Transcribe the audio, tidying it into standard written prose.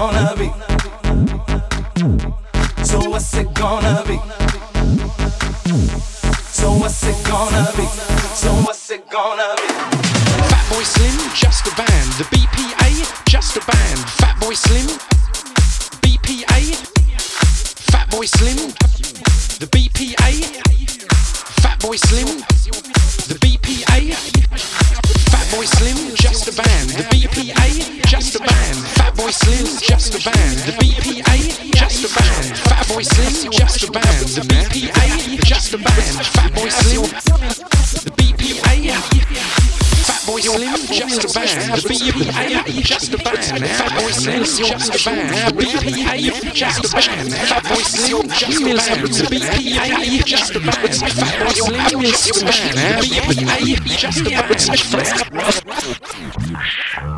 gonna be? So what's it gonna be? So what's it gonna be? So what's it gonna be? Fatboy Slim, just a band. The BPA, just a band. Fatboy Slim, BPA. Fatboy Slim, the BPA. Fatboy Slim, the BPA. Fatboy Slim, just a band. The BPA, just a band. Fatboy Slim, just a band. The BPA, just a band. Fatboy Slim, just a band. The BPA, just a band. Fatboy Slim, the BPA. Fatboy Slim, just a band. The BPA, just a band. Fatboy Slim, just a band. The BPA, just a band. Fatboy Slim, just a band. The BPA, just a band. Fatboy Slim, just a band. The BPA, just a band.